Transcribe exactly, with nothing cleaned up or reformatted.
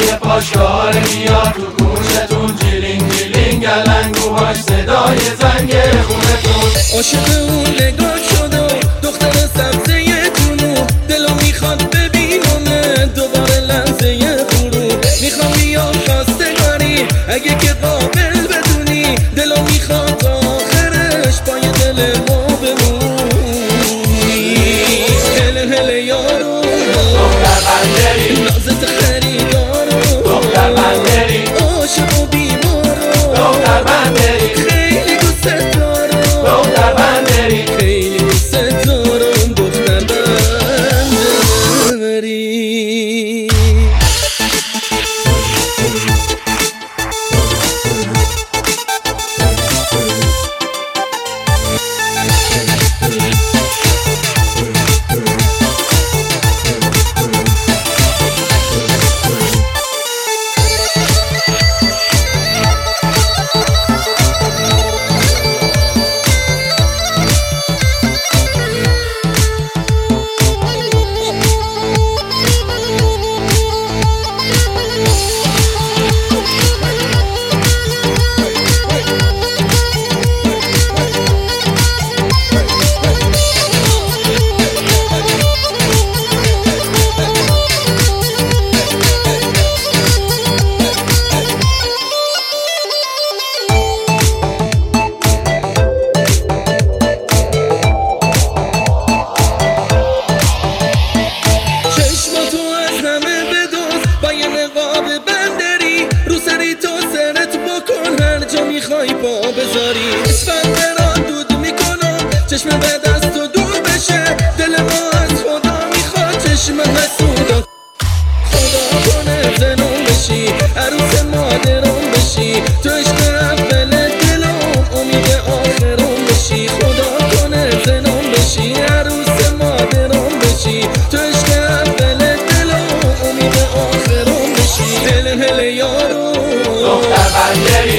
صدای پاشکار میاد تو گوشتون، جیلینگ جیلینگ گلنگوهاش صدای زنگ خونتون. عاشق اون نگاه شد و دختر سبزه تونو، دلو میخواد ببینم دوباره لحظه غروب. میخوام بیام خواستگاری اگه که قابل بدونی، دلو میخواد آخرش پای دل ما بمونی. هله هله یارو دختر بندری، نازت خریدارو، دختر بندری، عاشق و بیمارو، دختر بندری، خیلی دوست دارم، دختر بندری، خیلی دوست دارم، دختر بندری. میخوای پا بذاری اسفند را دود میکنم، چشم بعد از تو دور بشه. دل ما از خدا میخواد چشم حسودا، خدا کنه زنم بشی، عروس مادرم بشی. تو عشق اول دلم، امید آخرم بشی. خدا کنه زنم بشی، عروس مادرم بشی. تو عشق اول دلم، امید آخرم بشی. هله هله یارو دختر بندری،